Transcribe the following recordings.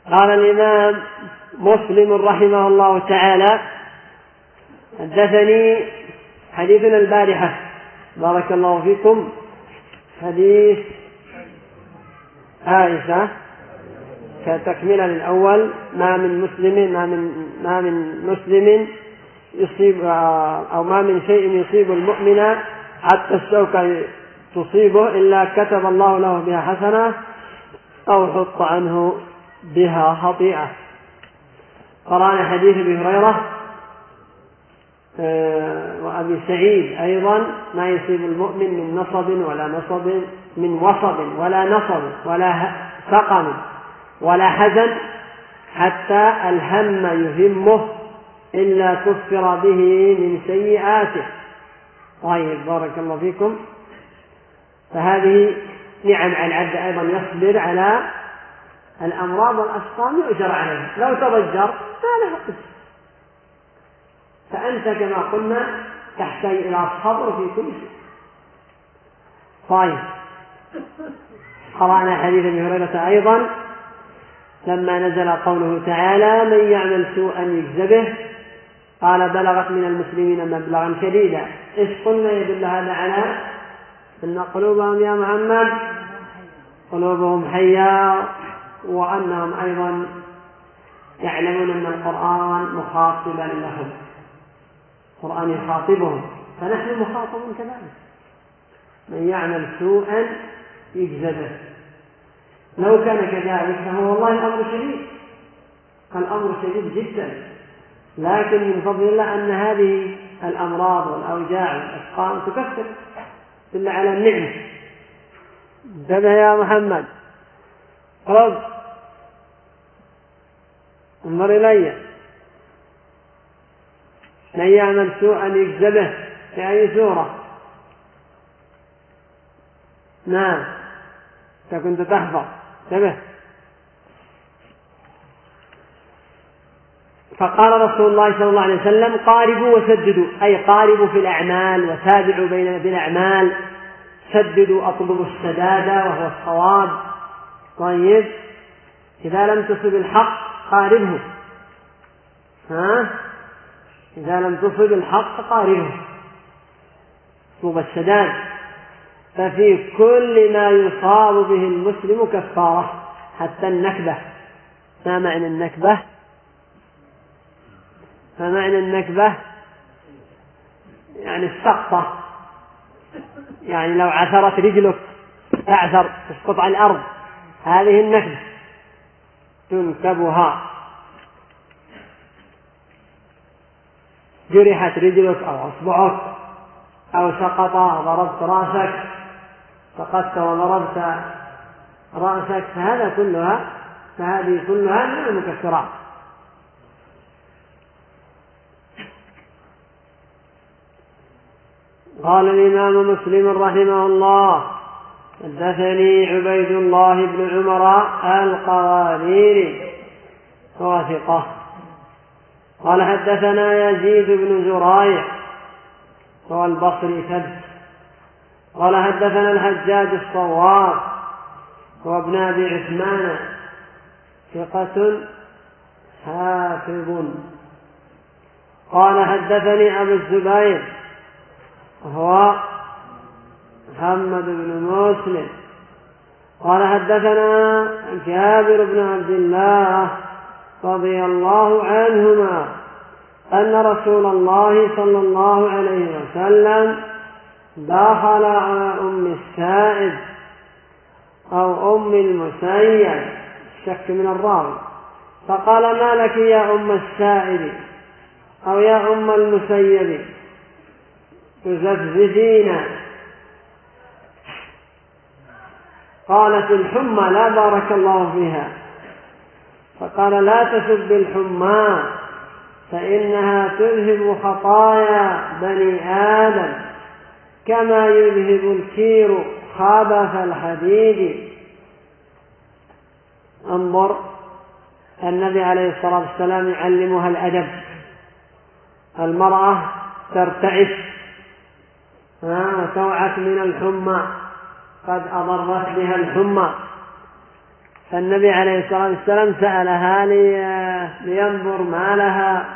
قال الإمام مسلم رحمه الله تعالى: حدثني حديثنا البارحة بارك الله فيكم، حديث عائشة كتكملة للأول: ما من مسلم يصيب أو ما من شيء يصيب المؤمن حتى الشوكة تصيبه إلا كتب الله له بها حسنة أو حط عنه بها خطيئة. قرأنا حديث أبي هريرة وأبي سعيد أيضا: ما يصيب المؤمن من نصب ولا نصب ولا سقم ولا حزن حتى الهم يهمه إلا كفر به من سيئاته. طيب، بارك الله فيكم. فهذه نعم على العبد أيضا، يصبر على الأمراض والأسقام يؤجر عليها. لو تضجر ما له قصة، فأنت كما قلنا تحتاج إلى الصبر في كل شيء. طيب، قرأنا حديث أبي هريرة أيضا لما نزل قوله تعالى: من يعمل سوءا يجز به، قال: بلغت من المسلمين مبلغا شديدا. إيش قلنا يدل هذا على أن قلوبهم يا محمد قلوبهم حية، وأنهم أيضا يعلمون أن القرآن مخاطبا لهم، القرآن يخاطبهم، فنحن مخاطبون كذلك. من يعمل سوءا يجز به. لو كان كذلك فهو والله الأمر شديد جدا، لكن من فضل الله أن هذه الأمراض والأوجاع والأسقام تكفر إلا على النعمة. انتبه يا محمد، رب انظر إلي. من يعمل سوءا يجز به في أي سورة؟ نعم، إذا كنت تحفظ انتبه. فقال رسول الله صلى الله عليه وسلم: قاربوا وسددوا، أي قاربوا في الأعمال وتابعوا بين الأعمال، سددوا أطلبوا السداد وهو الصواب. طيب، إذا لم تصب الحق قاربه، إذا لم تصب الحق قاربه، اطلب السداد. ففي كل ما يصاب به المسلم كفارة، حتى النكبة. ما معنى النكبة؟ يعني السقطة، يعني لو عثرت رجلك تعثر تسقط على الأرض، هذه النكبة تنكبها. جرحت رجلك أو أصبعك أو سقط ضربت رأسك، سقطت وضربت رأسك، فهذه كلها من المكفرات. قال الإمام مسلم رحمه الله: حدثني عبيد الله بن عمر القواريري هو ثقة. قال: حدثنا يزيد بن زريع هو البصري ثبت. قال: حدثنا الحجاج الصواب هو ابن أبي عثمان ثقة حافظ. قال: حدثني أبو الزبير هو محمد بن مسلم. قال: حدثنا جابر بن عبد الله رضي الله عنهما أن رسول الله صلى الله عليه وسلم دخل على أم السائب أو أم المسيب، الشك من الراوي، فقال: ما لك يا أم السائب أو يا أم المسيب تزفزفين؟ قالت: الحمى، لا بارك الله فيها. فقال: لا تسب الحمى فإنها تذهب خطايا بني آدم كما يذهب الكير خبث الحديد. انظر، النبي عليه الصلاة والسلام يعلمها الأدب. المرأة ترتعش وتوعك من الحمى، قد أضرت بها الحمى، فالنبي عليه الصلاة والسلام سألها لينظر ما لها.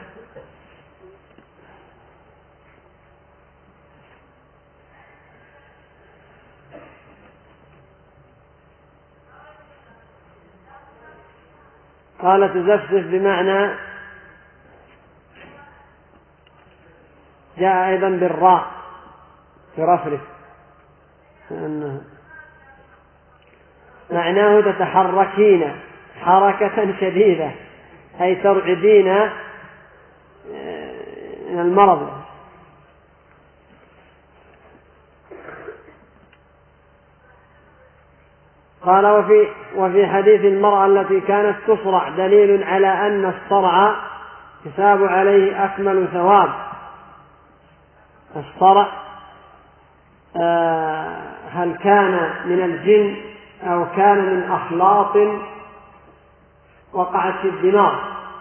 قال تزفزف بمعنى جاء أيضا بالراء ترفرف، معناه تتحركين حركة شديدة، أي ترعدين من المرض. قال وفي حديث المرأة التي كانت تصرع دليل على أن الصرع يثاب عليه أكمل ثواب. الصرع هل كان من الجن أو كان من أخلاط وقعت في الدماغ؟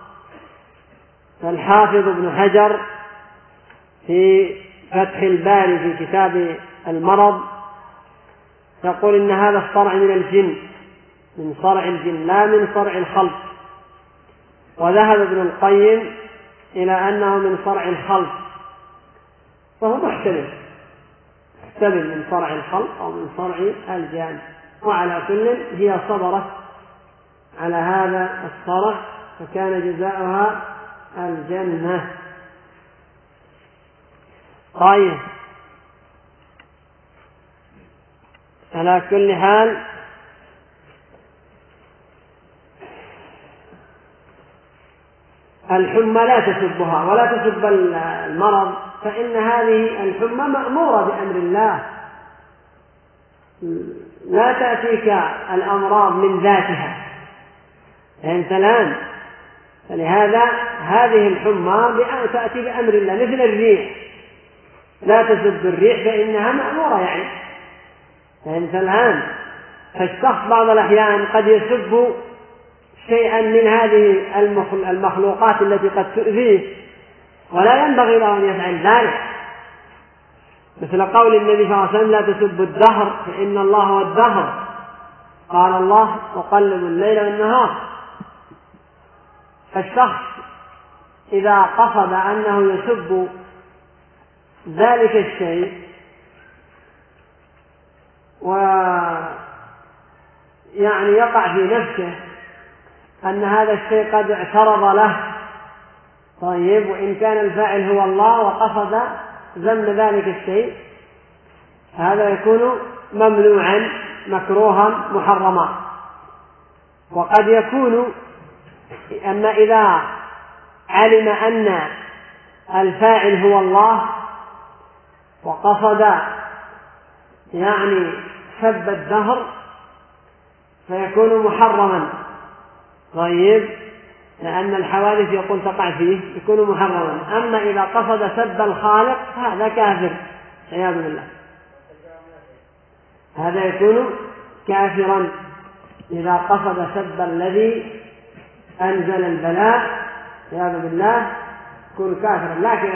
فالحافظ ابن حجر في فتح الباري في كتاب المرض يقول إن هذا الصرع من الجن، من صرع الجن لا من صرع الخلق. وذهب ابن القيم إلى أنه من صرع الخلق، فهو محتمل من صرع الخلق أو من صرع الجان. وعلى كل هي صبرت على هذا الصرع فكان جزاؤها الجنة. طيب، على كل حال الحمى لا تسبها ولا تسب المرض، فإن هذه الحمى مأمورة بأمر الله، لا تأتيك الأمراض من ذاتها، فأنت الآن فلهذا هذه الحمى تأتي بأمر الله، مثل الريح لا تسب الريح فإنها مأمورة يعني. فأنت الآن فالشخص بعض الأحيان قد يسب شيئا من هذه المخلوقات التي قد تؤذيه ولا ينبغي له أن يفعل ذلك، مثل قول النبي صلى الله عليه وسلم لا تسبوا الدهر فإن الله هو الدهر، قال الله أقلب الليل والنهار. فالشخص إذا قصد أنه يسب ذلك الشيء ويعني يقع في نفسه أن هذا الشيء قد اعترض له، طيب، وإن كان الفاعل هو الله وقصد ذم ذلك الشيء هذا يكون ممنوعا مكروها محرما. وقد يكون أما إذا علم أن الفاعل هو الله وقصد يعني سب الدهر فيكون محرما، طيب، لأن الحوادث يقول تقع فيه يكون محرما. أما إذا قصد سب الخالق هذا كافر عياذ بالله، هذا يكون كافرا إذا قصد سب الذي أنزل البلاء عياذ بالله يكون كافرا. لكن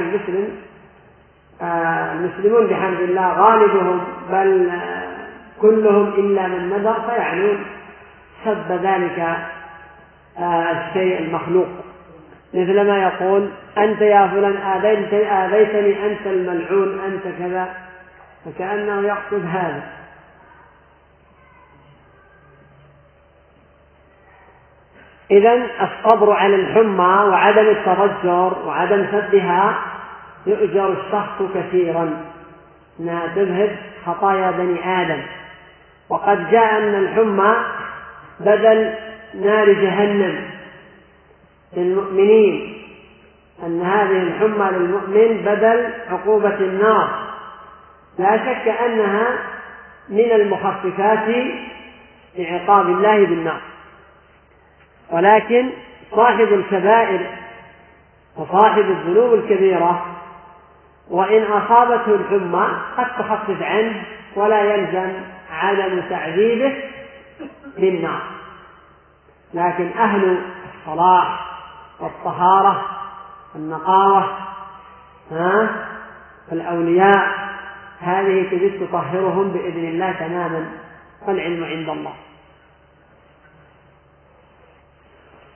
المسلمون بحمد الله غالبهم بل كلهم إلا من نذر فيعنون سب ذلك الشيء المخلوق، مثل ما يقول أنت يا فلان آذيتني أنت الملعون أنت كذا، فكأنه يقصد هذا. إذن الصبر على الحمى وعدم التضجر وعدم سبها يؤجر الشخص كثيرا، أنها تذهب خطايا بني آدم. وقد جاء أن الحمى بدل نار جهنم للمؤمنين، أن هذه الحمى للمؤمن بدل عقوبة النار، لا شك أنها من المخففات لعقاب الله بالنار. ولكن صاحب الكبائر وصاحب الذنوب الكبيرة وإن أصابته الحمى قد تخفف عنه ولا يلزم عدم تعذيبه بالنار. لكن أهل الصلاح والطهارة والنقاوة الأولياء هذه تجد تطهرهم بإذن الله تماما، والعلم عند الله.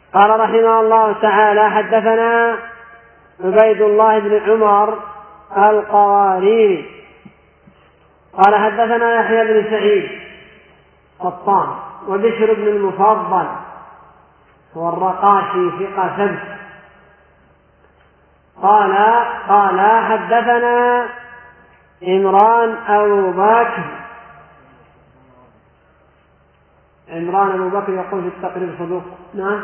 قال رحمه الله تعالى: حدثنا عبيد الله بن عمر القواريري قال حدثنا يحيى بن سعيد قطان وبشر بن المفضل هو الرقاشي ثقة ثبت قال حدثنا عمران أبو بكر يقول في التقريب صدوق. نعم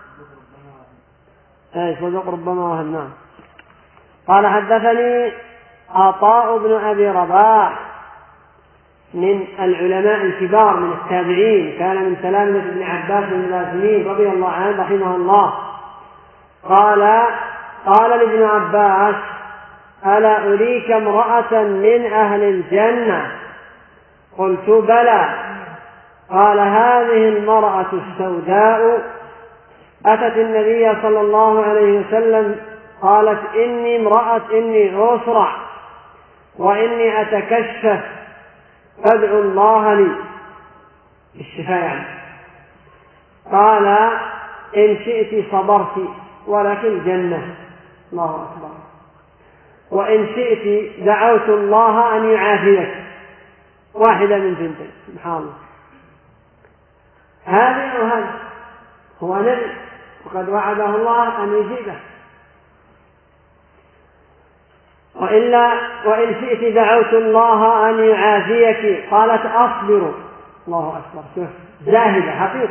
صدوق ربما وهم. نعم. قال حدثني عطاء بن أبي رباح من العلماء الكبار من التابعين، كان من تلامذة ابن عباس الملازمين رضي الله عنه رحمه الله. قال لابن عباس: ألا أريك امرأة من أهل الجنة؟ قلت: بلى. قال: هذه المرأة السوداء أتت النبي صلى الله عليه وسلم قالت: إني أسرع وإني أتكشف فادعوا الله لي الشفاء يعني. قال: إن شئت صبرت ولك الجنة. الله أكبر. وإن شئت دعوت الله أن يعافيك. واحدة من ثنتين. سبحان الله. هذه أو هذا هو نبي وقد وعده الله أن يجيبه. وإن شئت دعوت الله أن يعافيك. قالت: أصبر. الله أكبر. شوف زاهدة حقيقة.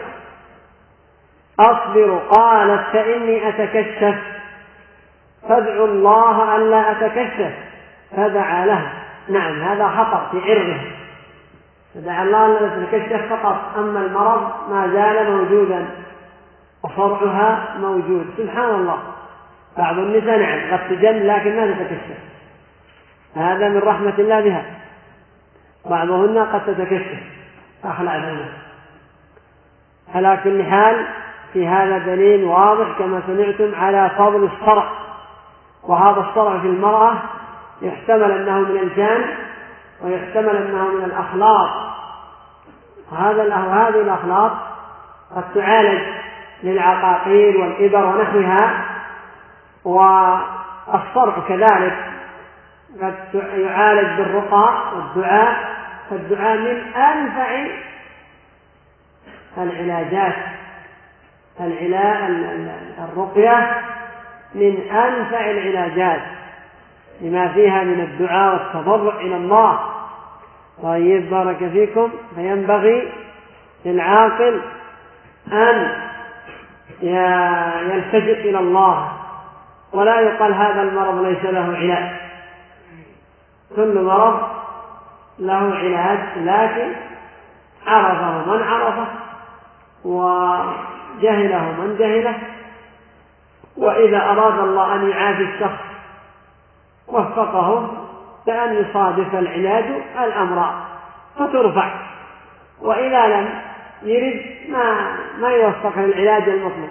أصبر. قالت: فإني أتكشف فادعوا الله أن لا أتكشف. فدعا له. نعم هذا خطأ في عرضه، فدعا الله أن لا أتكشف فقط، أما المرض ما زال موجودا وفرعها موجود. سبحان الله. بعض النساء نعم قد تجن لكن ما تتكشف، هذا من رحمة الله بها. بعضهن قد تتكشف أخلع ذنبه. على كل حال في هذا دليل واضح كما سمعتم على فضل الصرع، وهذا الصرع في المرأة يحتمل أنه من الجان ويحتمل أنه من الأخلاط، وهذه الأخلاط قد تعالج للعقاقير والإبر ونحوها، والصرع كذلك قد يعالج بالرقى والدعاء، فالدعاء من أنفع العلاجات. الرقية من أنفع العلاجات لما فيها من الدعاء والتضرع إلى الله. طيب بارك فيكم. فينبغي للعاقل أن يلتجئ إلى الله، ولا يقال هذا المرض ليس له علاج. كل مرض له علاج، لكن عرفه من عرفه وجهله من جهله. وإذا أراد الله أن يعافي الشخص وفقه بأن يصادف العلاج الأمراض فترفع، وإذا لم يرد ما يوفق للعلاج المطلوب،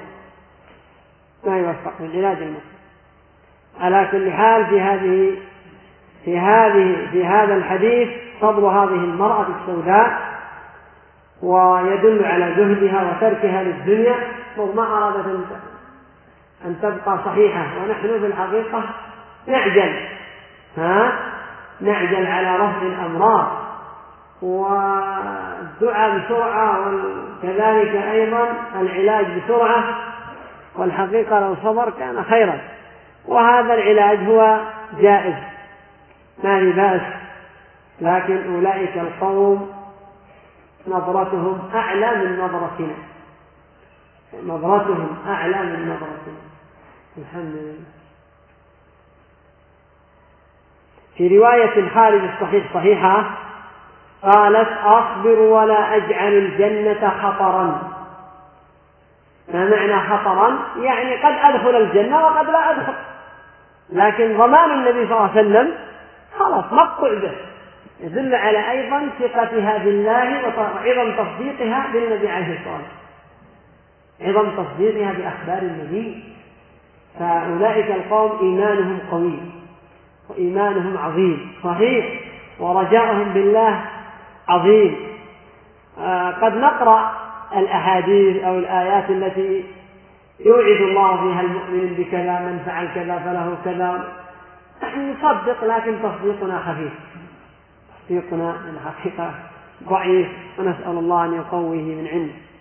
على كل حال في هذا الحديث فضل هذه المرأة السوداء، ويدل على زهدها وتركها للدنيا، وما أرادت أن تبقى صحيحة. ونحن في الحقيقة نعجل على رفع الأمراض والدعاء بسرعة، وكذلك أيضا العلاج بسرعة، والحقيقة لو صبر كان خيرا. وهذا العلاج هو جائز ما لباس، لكن أولئك القوم نظرتهم أعلى من نظرتنا، الحمد لله. في رواية خارج الصحيح صحيحة قالت: أصبر ولا أجعل الجنة خطرا. ما معنى خطرا؟ يعني قد أدخل الجنة وقد لا أدخل، لكن ضمان النبي صلى الله عليه وسلم خلاص مقطع به، يدل على أيضا ثقتها بالله وعظم تصديقها بالنبي عليه الصلاة والسلام، عظم تصديقها بأخبار النبي. فأولئك القوم إيمانهم قوي وإيمانهم عظيم صحيح، ورجاؤهم بالله عظيم. قد نقرأ الأحاديث أو الآيات التي يوعد الله فيها المؤمن بكذا، من فعل كذا فله كذا. نحن نصدق لكن تصديقنا خفيف، تصديقنا من الحقيقة ضعيف، ونسأل الله أن يقويه من عنده.